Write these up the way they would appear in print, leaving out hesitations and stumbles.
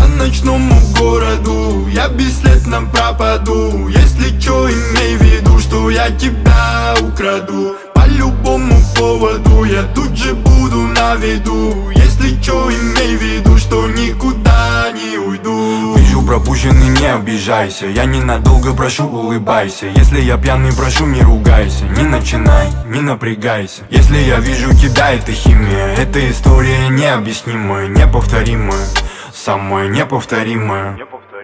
ночному городу я бесследно пропаду. Если чё, имей в виду, что я тебя украду. По любому поводу я тут же буду на виду. Если чё, имей в виду, что никуда не уйду. Вижу пропущенный, не обижайся. Я ненадолго прошу, улыбайся. Если я пьяный, прошу, не ругайся. Не начинай, не напрягайся. Если я вижу тебя, это химия. Эта история необъяснимая, неповторимая, самая неповторимая.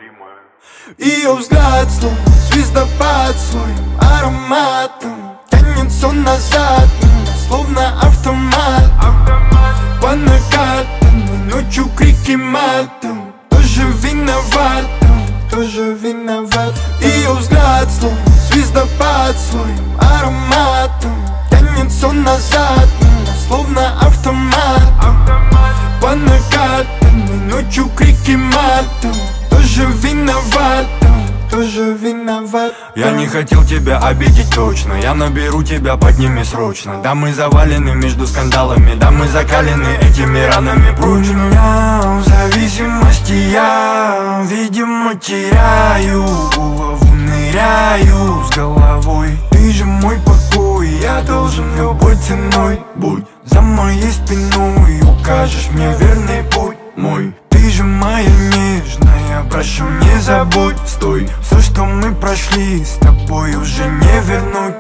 Ее взгляд словно звездопад своим ароматом тянется назад, словно автомат. По накатанной ночью крики матом. Тоже виноват, тоже виноват. Ее взгляд словно звездопад своим ароматом тянется назад, словно автомат. По накатанной ночью крики матом. Тоже виноват, тоже виноват. Я не хотел тебя обидеть точно. Я наберу тебя, подними срочно. Да, мы завалены между скандалами. Да, мы закалены этими ранами прочно. У меня в зависимости я, видимо, теряю голову, ныряю с головой. Ты же мой покой, я должен любой ценой. Будь за моей спиной, укажешь мне верный путь мой. Ты же моя нежная, прошу, не забудь. Стой, все, что мы прошли, с тобой уже не вернуть.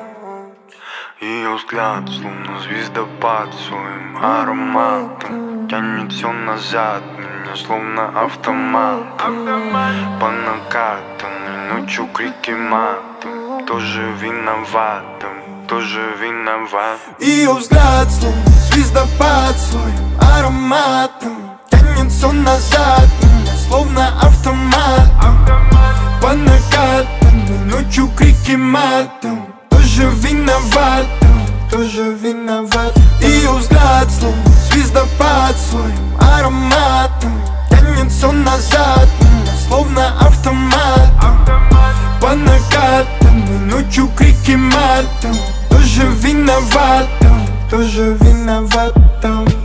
Ее взгляд, словно звездопад своим ароматом тянет все назад, меня словно автомат. По накатанной ночью крики матом. Тоже виноватым, тоже виноват. Ее взгляд, словно звездопад своим ароматом тянется назад, словно автомат. По накатанной ночью крики матом. Тоже виноват, тоже виноват. Ее взгляд, словно звездопад своим ароматом тянется назад, словно автомат. По накатанной ночью крики матом. Тоже виноват, тоже виноват.